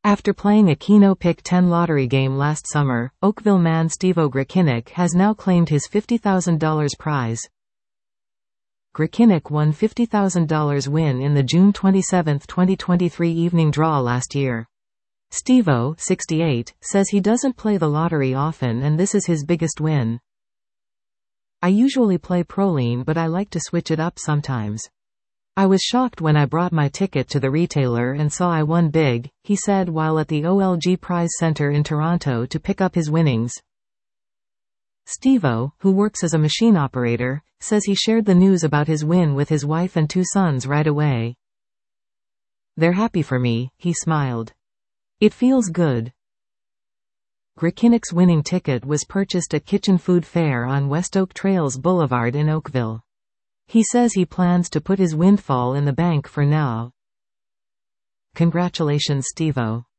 After playing a Keno Pick 10 lottery game last summer, Oakville man Stevo Grechinick has now claimed his $50,000 prize. Grechinick won $50,000 win in the June 27, 2023 evening draw last year. Stevo, 68, says he doesn't play the lottery often and this is his biggest win. "I usually play Proline but I like to switch it up sometimes. I was shocked when I brought my ticket to the retailer and saw I won big," he said while at the OLG Prize Center in Toronto to pick up his winnings. Stevo, who works as a machine operator, says he shared the news about his win with his wife and 2 sons right away. "They're happy for me," he smiled. "It feels good." Grechinick's winning ticket was purchased at Kitchen Food Fair on West Oak Trails Boulevard in Oakville. He says he plans to put his windfall in the bank for now. Congratulations, Stevo.